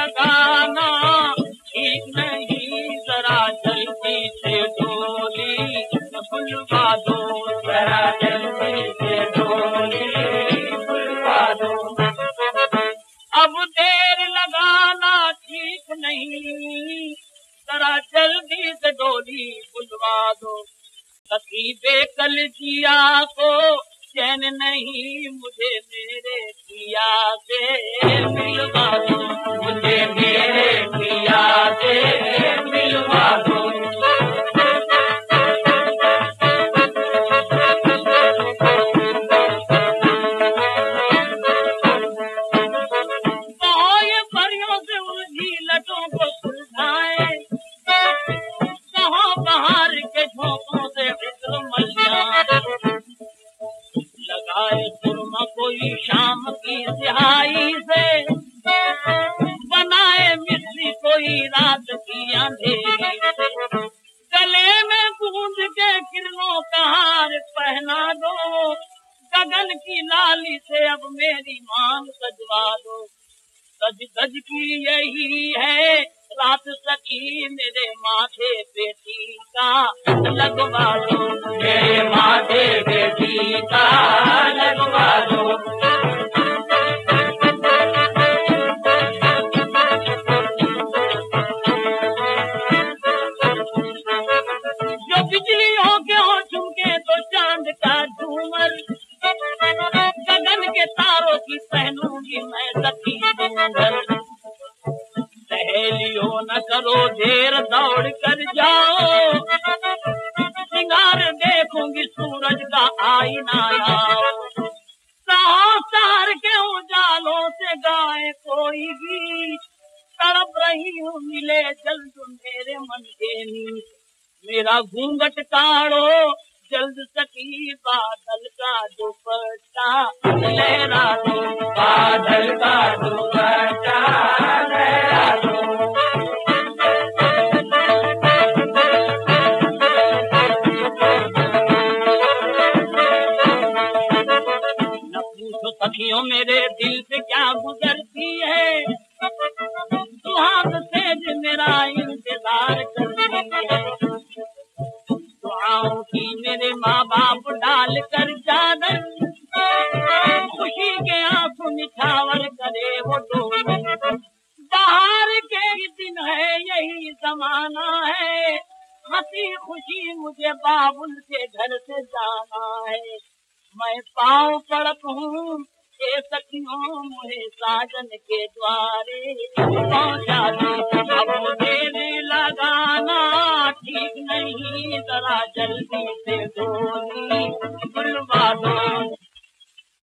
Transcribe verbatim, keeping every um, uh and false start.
लगाना ठीक नहीं, जरा जल्दी से डोली बुलवा दो, जरा जल्दी से डोली बुलवा दो। अब देर लगाना ठीक नहीं, जरा जल्दी से डोली बुलवा दो। सखी बेकल जिया को चैन नहीं, मुझे मेरे पिया से मिलवा दो, मुझे मेरे पिया से मिलवा दो। ये परियों से उलझी लटों को सुलझाए, कहाँ बाहर के झोंकों से इत्र मलियां लगाए सुरमा कोई शाम की सिहाई से, बनाए मिस्री कोई रात की अंधेरी से। गले में गूंज के किरणों का हार पहना दो, गगन की लाली से अब मेरी मांग सजवा दो। सज सज की यही है रात सखी, मेरे माथे पे टीका लगवा दो, मेरे माथे पे टीका लगवा दो। जो बिजलियों के हो झुमके तो चांद का झूमर, गगन के तारों की पहनूंगी मैं सखी घूंघर। सहेलियों न करो देर दौड़ कर जाओ, सिंगार देखूंगी सूरज का आईना लाओ। सार के उजालों से गाए कोई गीत, तड़प रही हूँ मिले जल्द मेरे मन के नीत। मेरा घूंघट काढ़ो जल्द सखी, बादल का दुपट्टा लहरा दो, बादल का दुपट्टा लहरा दो। न पूछो सखियों मेरे दिल से क्या गुजरती है, सुहाग से मेरा इंतजार करती है। दुआओं की मेरे माँ बाप डाल कर चादर, खुशी के आंसू निछावर करे वो डोली। बाहर के दिन है यही जमाना है, हंसी खुशी मुझे बाबुल के घर से जाना है। मैं पाँव पड़त हूँ ये सखियों मुझे साजन के द्वारे पहुँचा दो। अब देर लगाना ठीक नहीं, जरा जल्दी से डोली बुलवा दो।